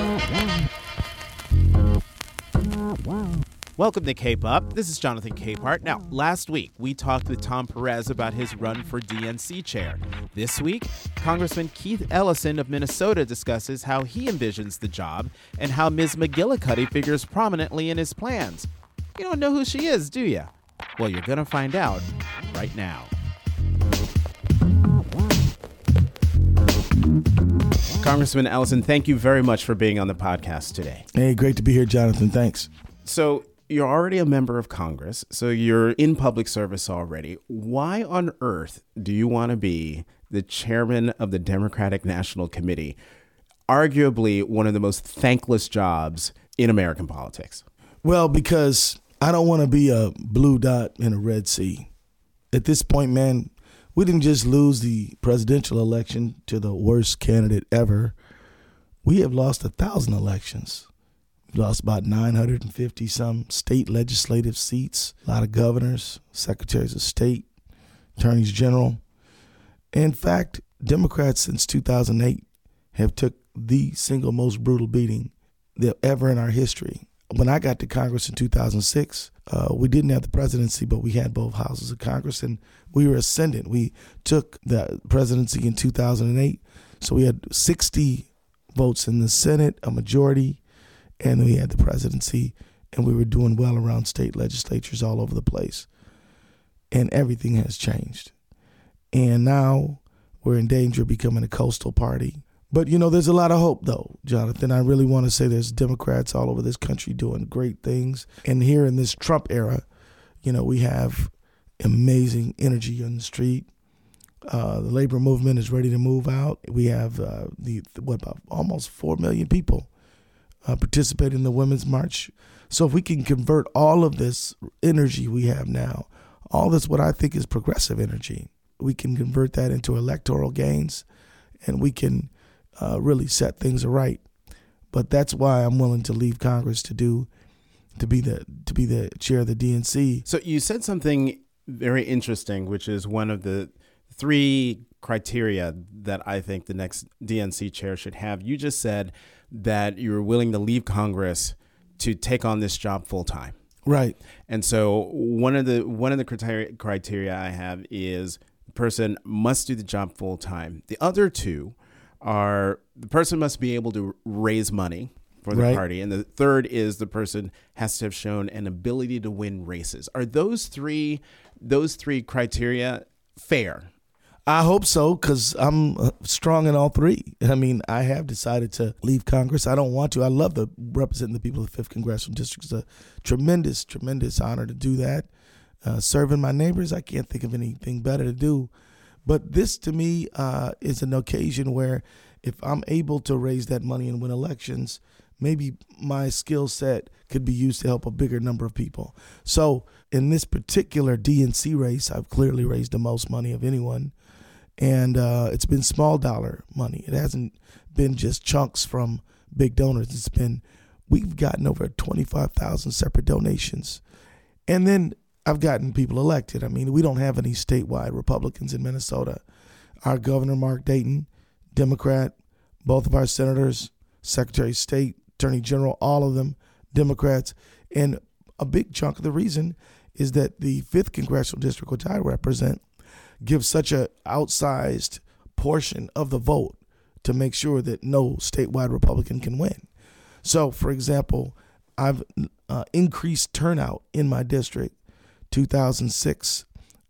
Welcome to K-Pop. This is Jonathan Capehart. Now, last week, we talked with Tom Perez about his run for DNC chair. This week, Congressman Keith Ellison of Minnesota discusses how he envisions the job and how Ms. McGillicuddy figures prominently in his plans. You don't know who she is, do you? Well, you're going to find out right now. Congressman Ellison, thank you very much for being on the podcast today. Hey, great to be here, Jonathan. Thanks. So you're already a member of Congress, so you're in public service already. Why on earth do you want to be the chairman of the Democratic National Committee, arguably one of the most thankless jobs in American politics? Well, because I don't want to be a blue dot in a red sea. At this point, man, we didn't just lose the presidential election to the worst candidate ever. We have lost 1,000 elections. We lost about 950 some state legislative seats, a lot of governors, secretaries of state, attorneys general. In fact, Democrats since 2008 have took the single most brutal beating ever in our history. When I got to Congress in 2006, we didn't have the presidency, but we had both houses of Congress, and we were ascendant. We took the presidency in 2008, so we had 60 votes in the Senate, a majority, and we had the presidency, and we were doing well around state legislatures all over the place. And everything has changed. And now we're in danger of becoming a coastal party. But, you know, there's a lot of hope, though, Jonathan. I really want to say there's Democrats all over this country doing great things. And here in this Trump era, you know, we have amazing energy on the street. The labor movement is ready to move out. We have almost 4 million people participate in the Women's March. So if we can convert all of this energy we have now, all this what I think is progressive energy, we can convert that into electoral gains, and we can really set things right. But that's why I'm willing to leave Congress to be the chair of the DNC. So you said something very interesting, which is one of the 3 criteria that I think the next DNC chair should have. You just said that you were willing to leave Congress to take on this job full time. Right. And so one of the criteria I have is the person must do the job full time. The other 2 are the person must be able to raise money for the party. And the third is the person has to have shown an ability to win races. Are those three criteria fair? I hope so, because I'm strong in all 3. I mean, I have decided to leave Congress. I don't want to. I love representing the people of the 5th Congressional District. It's a tremendous, tremendous honor to do that. Serving my neighbors, I can't think of anything better to do. But this, to me, is an occasion where if I'm able to raise that money and win elections, maybe my skill set could be used to help a bigger number of people. So in this particular DNC race, I've clearly raised the most money of anyone. And it's been small dollar money. It hasn't been just chunks from big donors. We've gotten over 25,000 separate donations. And then I've gotten people elected. I mean, we don't have any statewide Republicans in Minnesota. Our governor, Mark Dayton, Democrat, both of our senators, Secretary of State, Attorney General, all of them Democrats. And a big chunk of the reason is that the 5th Congressional District, which I represent, gives such an outsized portion of the vote to make sure that no statewide Republican can win. So, for example, I've increased turnout in my district. 2006,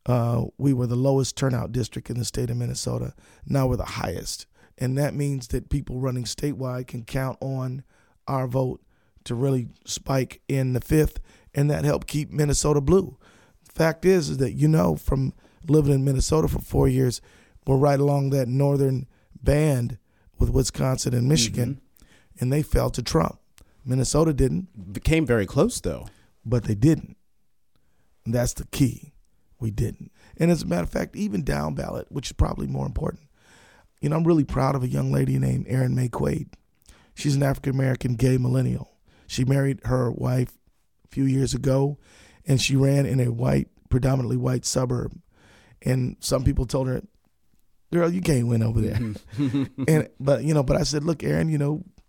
we were the lowest turnout district in the state of Minnesota. Now we're the highest. And that means that people running statewide can count on our vote to really spike in the 5th, and that helped keep Minnesota blue. Fact is that, you know, from living in Minnesota for 4 years, we're right along that northern band with Wisconsin and Michigan, and they fell to Trump. Minnesota didn't. Became very close, though. But they didn't. And that's the key. We didn't. And as a matter of fact, even down ballot, which is probably more important, you know, I'm really proud of a young lady named Erin May Quaid. She's an African-American gay millennial. She married her wife a few years ago, and she ran in a predominantly white suburb. And some people told her, girl, you can't win over there. But I said, look, Erin, you know,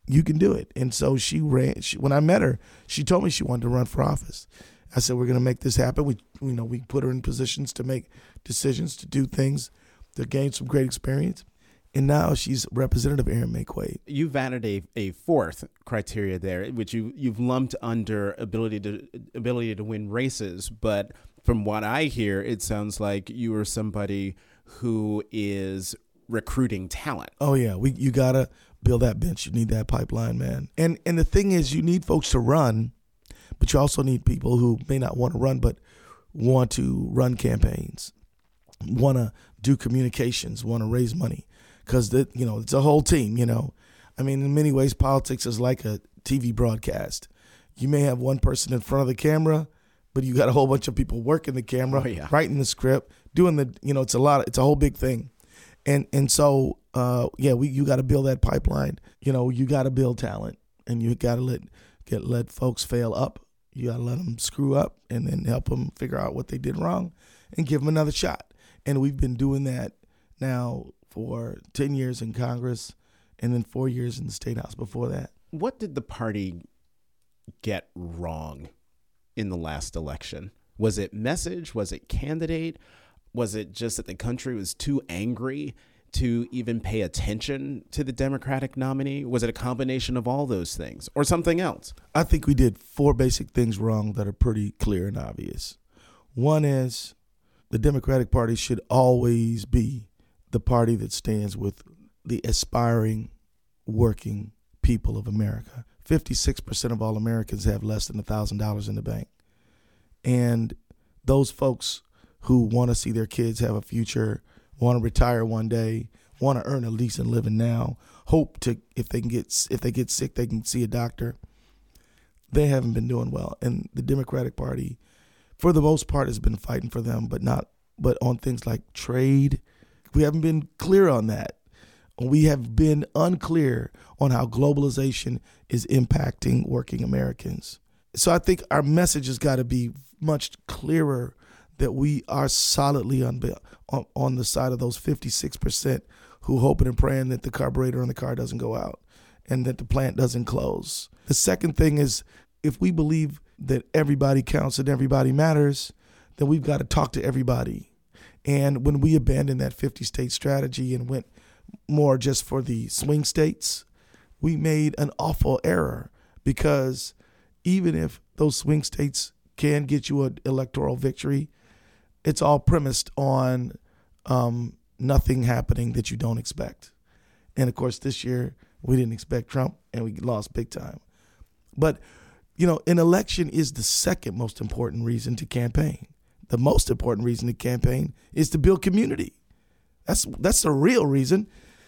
you can do it. And so she ran. When I met her, she told me she wanted to run for office. I said, we're going to make this happen. We put her in positions to make decisions, to do things, to gain some great experience. And now she's Representative Erin Maye Quade. You've added a fourth criteria there, which you've lumped under ability to win races. But from what I hear, it sounds like you are somebody who is recruiting talent. Oh yeah, you gotta build that bench. You need that pipeline, man. And the thing is, you need folks to run, but you also need people who may not want to run, but want to run campaigns, want to do communications, want to raise money. Because, it's a whole team, I mean, in many ways, politics is like a TV broadcast. You may have one person in front of the camera, but you got a whole bunch of people working the camera, writing the script, doing it's a whole big thing. And so, you got to build that pipeline. You got to build talent, and you got to let folks fail up. You got to let them screw up and then help them figure out what they did wrong and give them another shot. And we've been doing that now for 10 years in Congress and then 4 years in the State House before that. What did the party get wrong in the last election? Was it message? Was it candidate? Was it just that the country was too angry to even pay attention to the Democratic nominee? Was it a combination of all those things or something else? I think we did 4 basic things wrong that are pretty clear and obvious. One is the Democratic Party should always be the party that stands with the aspiring, working people of America. 56% of all Americans have less than $1,000 in the bank. And those folks who want to see their kids have a future, want to retire one day, want to earn a decent living now, hope to, if they get sick, they can see a doctor. They haven't been doing well. And the Democratic Party, for the most part, has been fighting for them, but on things like trade. We haven't been clear on that. We have been unclear on how globalization is impacting working Americans. So I think our message has got to be much clearer that we are solidly on the side of those 56% who hoping and praying that the carburetor on the car doesn't go out and that the plant doesn't close. The second thing is, if we believe that everybody counts and everybody matters, then we've got to talk to everybody. And when we abandoned that 50-state strategy and went more just for the swing states, we made an awful error, because even if those swing states can get you an electoral victory, it's all premised on nothing happening that you don't expect. And, of course, this year we didn't expect Trump, and we lost big time. But, an election is the second most important reason to campaign. The most important reason to campaign is to build community. That's the real reason.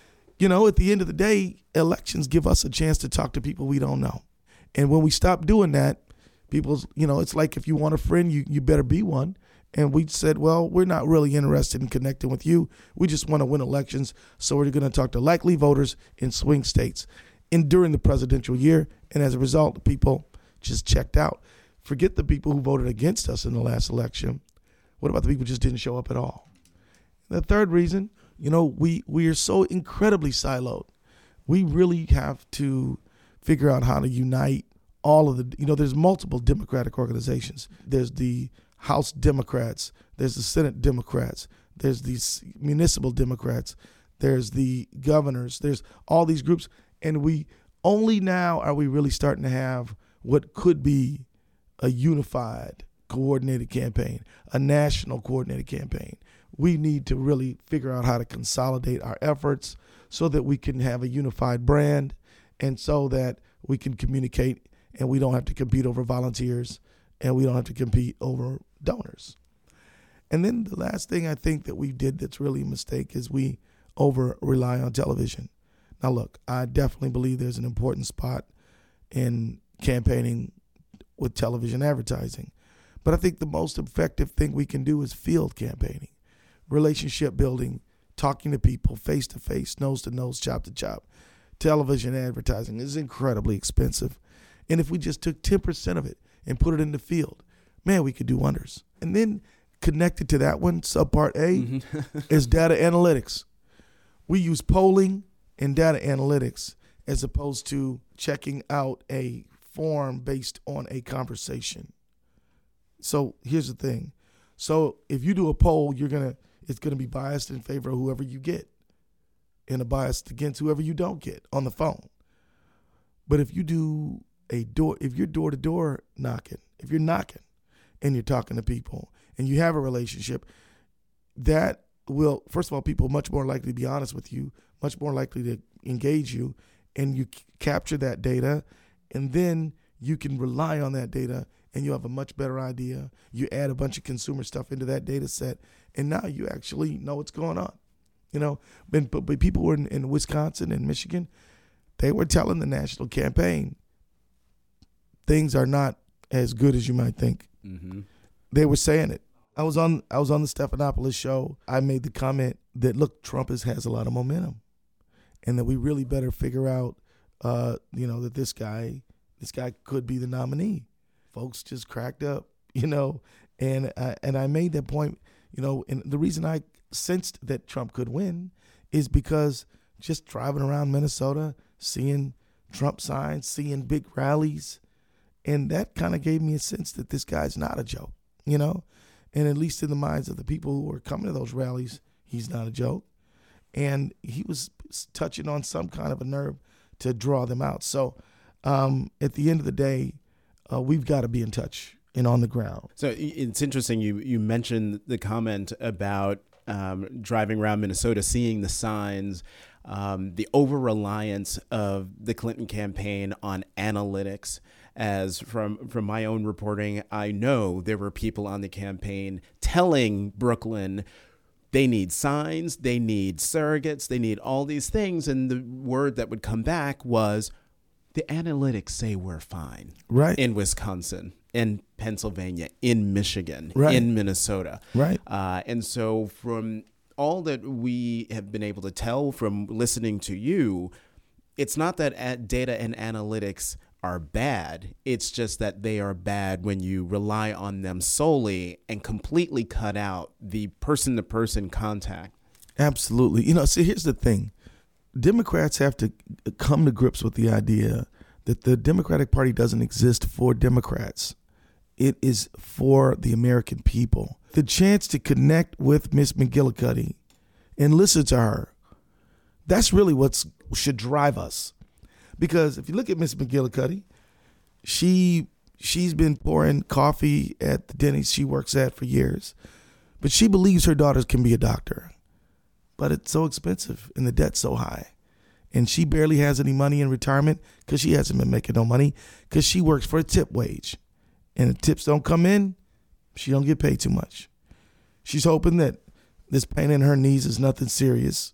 At the end of the day, elections give us a chance to talk to people we don't know. And when we stop doing that, it's like if you want a friend, you better be one. And we said, well, we're not really interested in connecting with you. We just want to win elections. So we're going to talk to likely voters in swing states during the presidential year. And as a result, people just checked out. Forget the people who voted against us in the last election. What about the people who just didn't show up at all? The third reason, we are so incredibly siloed. We really have to figure out how to unite all of the, there's multiple Democratic organizations. There's the House Democrats, there's the Senate Democrats, there's the municipal Democrats, there's the governors, there's all these groups. And we only now are we really starting to have what could be a unified, coordinated campaign, a national coordinated campaign. We need to really figure out how to consolidate our efforts so that we can have a unified brand and so that we can communicate and we don't have to compete over volunteers and we don't have to compete over donors. And then the last thing I think that we did that's really a mistake is we over-rely on television. Now, look, I definitely believe there's an important spot in campaigning with television advertising. But I think the most effective thing we can do is field campaigning, relationship building, talking to people face-to-face, nose-to-nose, chop-to-chop. Television advertising is incredibly expensive. And if we just took 10% of it and put it in the field, man, we could do wonders. And then connected to that one, subpart A, is data analytics. We use polling and data analytics as opposed to checking out a form based on a conversation. So here's the thing. So if you do a poll, it's gonna be biased in favor of whoever you get, and a biased against whoever you don't get on the phone. But if you do if you're door to door knocking, if you're knocking and you're talking to people and you have a relationship, that will, first of all, people are much more likely to be honest with you, much more likely to engage you, and you capture that data, and then you can rely on that data, and you have a much better idea. You add a bunch of consumer stuff into that data set, and now you actually know what's going on. But people were in Wisconsin and Michigan, they were telling the national campaign, things are not as good as you might think. Mm-hmm. They were saying it. I was on the Stephanopoulos show. I made the comment that, look, Trump has a lot of momentum, and that we really better figure out, that this guy could be the nominee. Folks just cracked up, and I made that point, and the reason I sensed that Trump could win is because just driving around Minnesota, seeing Trump signs, seeing big rallies, and that kind of gave me a sense that this guy's not a joke, and at least in the minds of the people who were coming to those rallies, he's not a joke, and he was touching on some kind of a nerve to draw them out. So at the end of the day, we've got to be in touch and on the ground. So it's interesting you mentioned the comment about driving around Minnesota, seeing the signs, the over-reliance of the Clinton campaign on analytics. As from my own reporting, I know there were people on the campaign telling Brooklyn they need signs, they need surrogates, they need all these things. And the word that would come back was, the analytics say we're fine. Right. In Wisconsin, in Pennsylvania, in Michigan, right. in Minnesota. Right. And so from all that we have been able to tell from listening to you, it's not that data and analytics are bad. It's just that they are bad when you rely on them solely and completely cut out the person-to-person contact. Absolutely. See, here's the thing. Democrats have to come to grips with the idea that the Democratic Party doesn't exist for Democrats. It is for the American people. The chance to connect with Miss McGillicuddy and listen to her, that's really what should drive us. Because if you look at Miss McGillicuddy, she's been pouring coffee at the Denny's she works at for years, but she believes her daughters can be a doctor. But it's so expensive and the debt's so high. And she barely has any money in retirement because she hasn't been making no money because she works for a tip wage. And the tips don't come in, she don't get paid too much. She's hoping that this pain in her knees is nothing serious.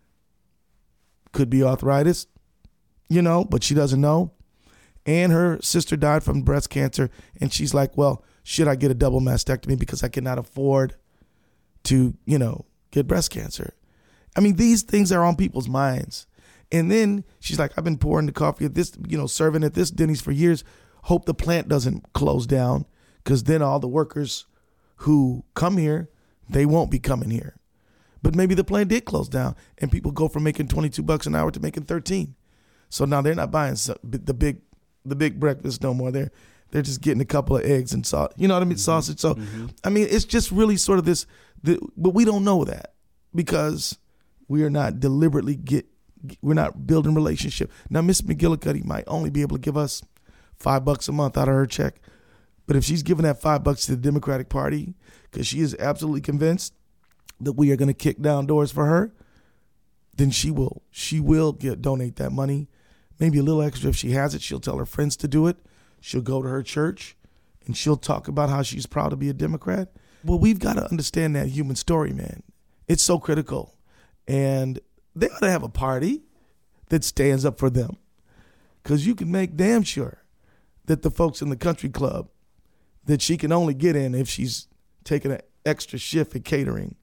Could be arthritis, but she doesn't know. And her sister died from breast cancer. And she's like, well, should I get a double mastectomy because I cannot afford to, get breast cancer? I mean, these things are on people's minds. And then she's like, I've been pouring the coffee at this, serving at this Denny's for years. Hope the plant doesn't close down because then all the workers who come here, they won't be coming here. But maybe the plant did close down and people go from making $22 an hour to making $13. So now they're not buying the big breakfast no more. They're just getting a couple of eggs and salt. You know what I mean? Mm-hmm. Sausage. So, I mean, it's just really sort of this, but we don't know that because we are not deliberately we're not building relationship. Now, Miss McGillicuddy might only be able to give us $5 a month out of her check. But if she's giving that $5 to the Democratic Party because she is absolutely convinced that we are going to kick down doors for her, then she will donate that money. Maybe a little extra if she has it. She'll tell her friends to do it. She'll go to her church and she'll talk about how she's proud to be a Democrat. Well, we've got to understand that human story, man. It's so critical. And they ought to have a party that stands up for them. Because you can make damn sure that the folks in the country club that she can only get in if she's taking an extra shift at catering,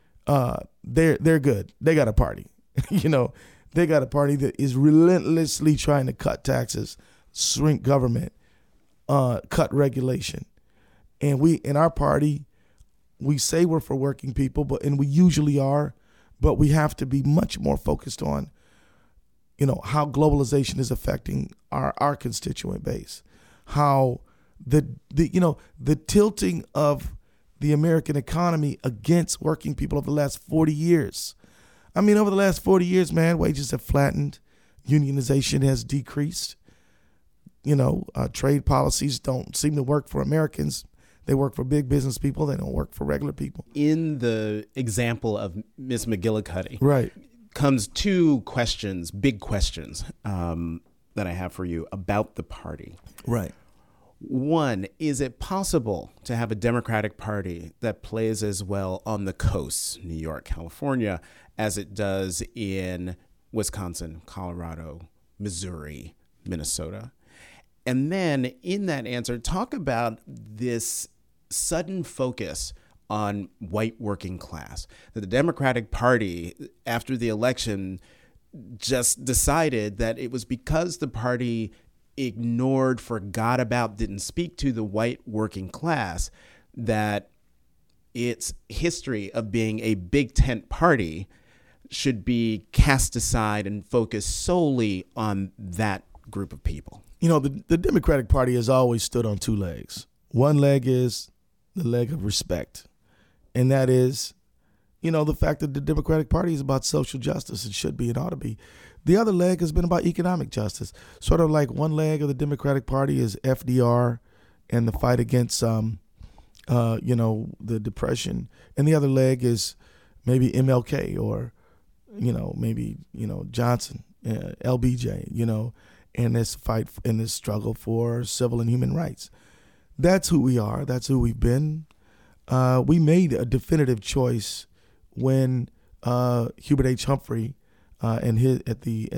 they're good. They got a party. They got a party that is relentlessly trying to cut taxes, shrink government, cut regulation. And we, in our party, we say we're for working people, and we usually are, but we have to be much more focused on how globalization is affecting our constituent base, how the tilting of the American economy against working people over the last 40 years. I mean, over the last 40 years, man, wages have flattened, unionization has decreased. Trade policies don't seem to work for Americans. They work for big business people. They don't work for regular people. In the example of Ms. McGillicuddy, right, comes two questions, big questions, that I have for you about the party. Right. One, is it possible to have a Democratic Party that plays as well on the coasts, New York, California, as it does in Wisconsin, Colorado, Missouri, Minnesota? And then in that answer, talk about this sudden focus on white working class, that the Democratic Party, after the election, just decided that it was because the party ignored, forgot about, didn't speak to the white working class, that its history of being a big tent party should be cast aside and focus solely on that group of people. The Democratic Party has always stood on two legs. One leg is the leg of respect. And that is, the fact that the Democratic Party is about social justice. It should be and ought to be. The other leg has been about economic justice. Sort of like one leg of the Democratic Party is FDR and the fight against, the Depression. And the other leg is maybe MLK or, maybe, Johnson, LBJ, and this fight and this struggle for civil and human rights. That's who we are. That's who we've been. We made a definitive choice when Hubert H. Humphrey and at the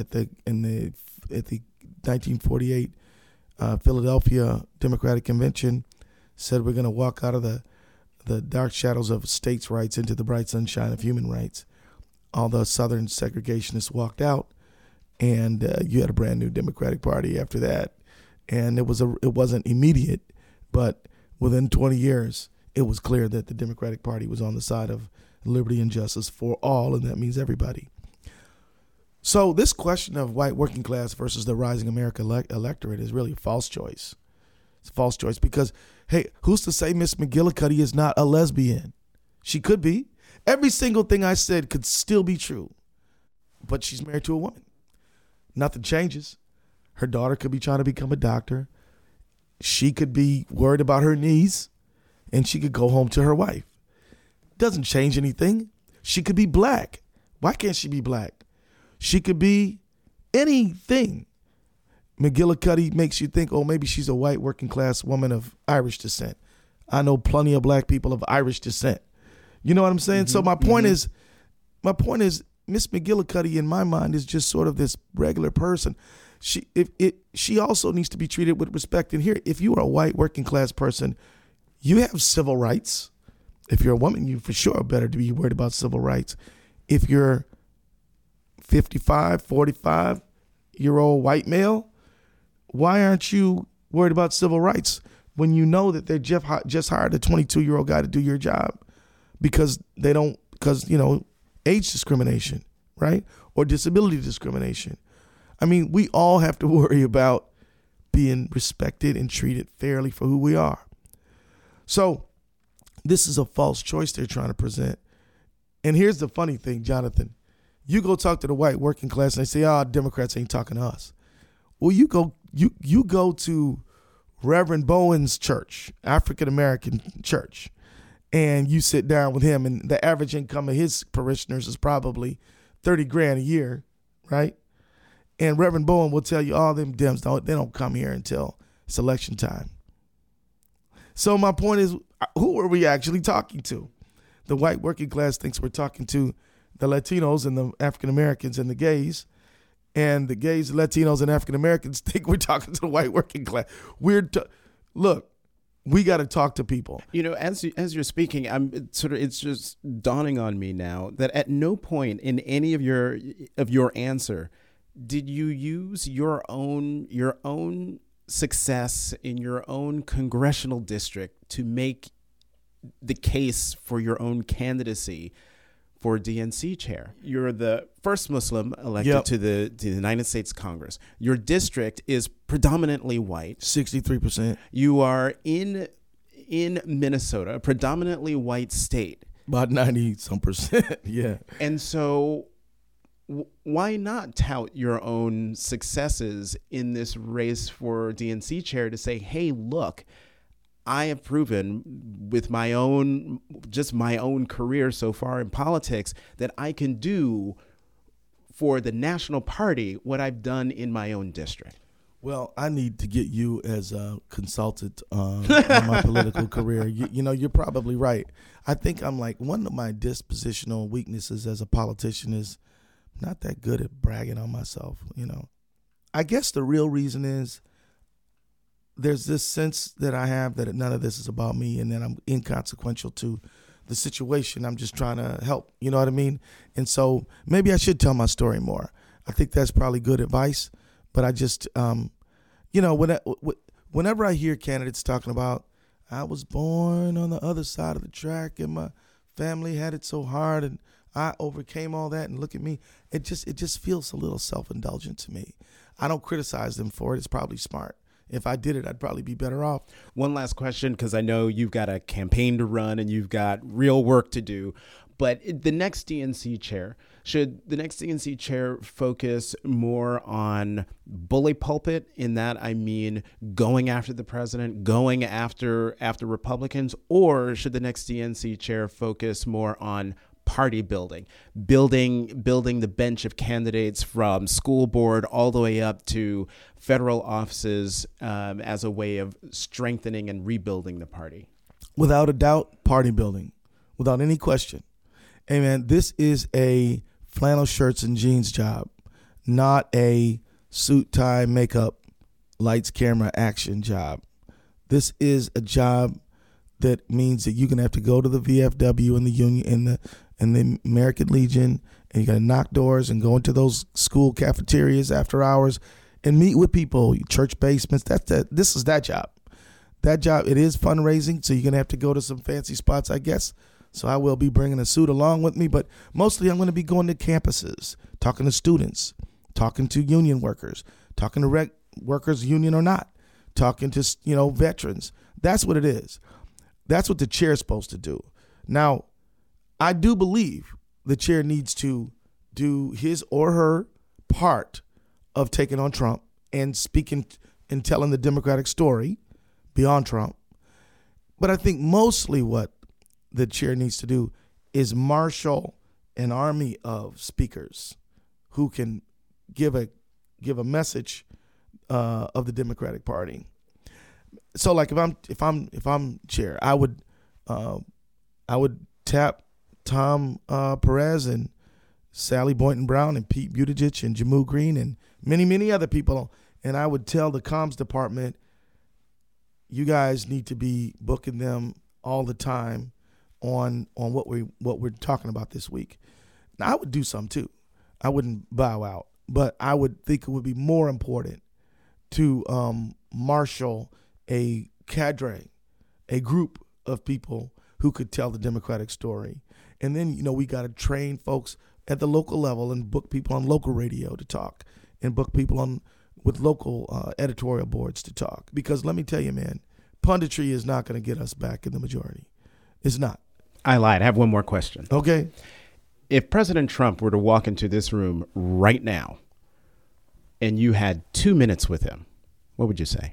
1948 Philadelphia Democratic Convention said we're going to walk out of the dark shadows of states' rights into the bright sunshine of human rights. All the Southern segregationists walked out, and you had a brand new Democratic Party after that. And it wasn't immediate, but within 20 years, it was clear that the Democratic Party was on the side of liberty and justice for all, and that means everybody. So this question of white working class versus the rising American electorate is really a false choice. It's a false choice because, hey, who's to say Miss McGillicuddy is not a lesbian? She could be. Every single thing I said could still be true, but she's married to a woman. Nothing changes. Her daughter could be trying to become a doctor. She could be worried about her knees, and she could go home to her wife. Doesn't change anything. She could be black. Why can't she be black? She could be anything. McGillicuddy makes you think, oh, maybe she's a white working class woman of Irish descent. I know plenty of black people of Irish descent. You know what I'm saying? Mm-hmm. So my point is, Miss McGillicuddy in my mind is just sort of this regular person. She also needs to be treated with respect. And here, if you are a white working class person, you have civil rights. If you're a woman, you for sure better to be worried about civil rights. If you're 55, 45-year-old white male, why aren't you worried about civil rights when you know that they just hired a 22-year-old guy to do your job because age discrimination, right? Or disability discrimination. I mean, we all have to worry about being respected and treated fairly for who we are. So this is a false choice they're trying to present. And here's the funny thing, Jonathan. You go talk to the white working class and they say, Democrats ain't talking to us. Well, you go to Reverend Bowen's church, African-American church, and you sit down with him, and the average income of his parishioners is probably $30,000 a year, right? And Reverend Bowen will tell you, all them Dems, they don't come here until it's election time. So my point is, who are we actually talking to? The white working class thinks we're talking to the Latinos and the African Americans and the gays. And the gays, Latinos, and African Americans think we're talking to the white working class. Look, we got to talk to people. As you're speaking, it's just dawning on me now that at no point in any of your answer did you use your own success in your own congressional district to make the case for your own candidacy for DNC chair. You're the first Muslim elected to the United States Congress. Your district is predominantly white. 63%. You are in Minnesota, a predominantly white state. About 90-some%. Yeah. And so why not tout your own successes in this race for DNC chair to say, hey, look, I have proven with my own career so far in politics that I can do for the national party what I've done in my own district? Well, I need to get you as a consultant on my political career. You know, you're probably right. I think I'm like, one of my dispositional weaknesses as a politician is not that good at bragging on myself, you know. I guess the real reason is there's this sense that I have that none of this is about me and that I'm inconsequential to the situation. I'm just trying to help, you know what I mean? And so maybe I should tell my story more. I think that's probably good advice, but I just, you know, whenever I hear candidates talking about, I was born on the other side of the track and my family had it so hard and I overcame all that and look at me, it just feels a little self-indulgent to me. I don't criticize them for it. It's probably smart. If I did it, I'd probably be better off. One last question, because I know you've got a campaign to run and you've got real work to do. But the next DNC chair, should the next DNC chair focus more on bully pulpit? In that, I mean, going after the president, going after Republicans, or should the next DNC chair focus more on party building the bench of candidates from school board all the way up to federal offices as a way of strengthening and rebuilding the party? Without a doubt, party building, without any question. Hey, man, this is a flannel shirts and jeans job, not a suit, tie, makeup, lights, camera, action job. This is a job that means that you're going to have to go to the VFW and the union and the American Legion, and you got to knock doors and go into those school cafeterias after hours and meet with people, church basements. This is that job. That job, it is fundraising, so you're going to have to go to some fancy spots, I guess. So I will be bringing a suit along with me, but mostly I'm going to be going to campuses, talking to students, talking to union workers, talking to rec workers, union or not, talking to, you know, veterans. That's what it is. That's what the chair is supposed to do. Now, I do believe the chair needs to do his or her part of taking on Trump and speaking and telling the Democratic story beyond Trump. But I think mostly what the chair needs to do is marshal an army of speakers who can give a message of the Democratic Party. So, like, if I'm chair, I would tap Tom Perez and Sally Boynton Brown and Pete Buttigieg and Jammu Green and many other people, and I would tell the comms department, you guys need to be booking them all the time on what we're talking about this week. Now, I would do some too. I wouldn't bow out, but I would think it would be more important to marshal a cadre, a group of people who could tell the Democratic story. And then, you know, we got to train folks at the local level and book people on local radio to talk and book people with local editorial boards to talk. Because let me tell you, man, punditry is not going to get us back in the majority. It's not. I lied. I have one more question. Okay. If President Trump were to walk into this room right now and you had 2 minutes with him, what would you say?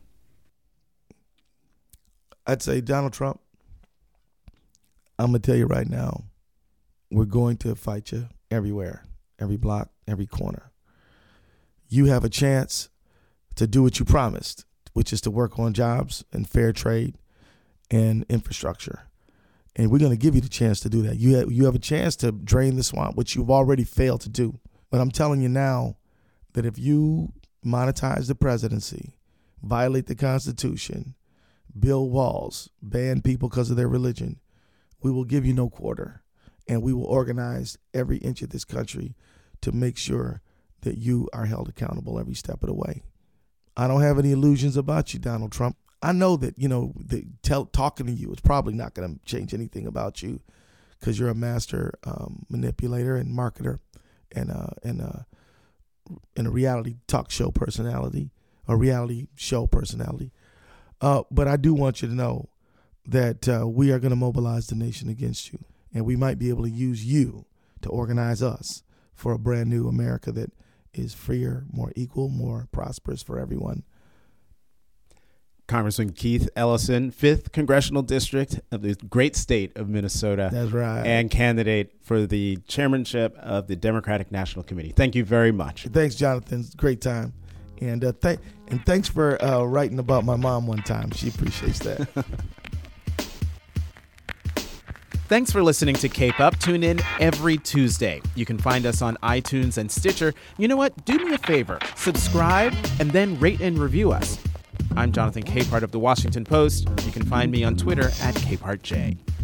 I'd say, Donald Trump, I'm going to tell you right now, we're going to fight you everywhere, every block, every corner. You have a chance to do what you promised, which is to work on jobs and fair trade and infrastructure. And we're going to give you the chance to do that. You have a chance to drain the swamp, which you've already failed to do. But I'm telling you now that if you monetize the presidency, violate the Constitution, build walls, ban people because of their religion, we will give you no quarter. And we will organize every inch of this country to make sure that you are held accountable every step of the way. I don't have any illusions about you, Donald Trump. I know that, you know, talking to you is probably not going to change anything about you because you're a master manipulator and marketer and a reality talk show personality, a reality show personality. But I do want you to know that we are going to mobilize the nation against you, and we might be able to use you to organize us for a brand new America that is freer, more equal, more prosperous for everyone. Congressman Keith Ellison, 5th Congressional District of the great state of Minnesota. That's right. And candidate for the chairmanship of the Democratic National Committee. Thank you very much. Thanks, Jonathan. It's a great time. And thanks for writing about my mom one time. She appreciates that. Thanks for listening to Cape Up. Tune in every Tuesday. You can find us on iTunes and Stitcher. You know what? Do me a favor. Subscribe and then rate and review us. I'm Jonathan Capehart of The Washington Post. You can find me on Twitter @CapehartJ.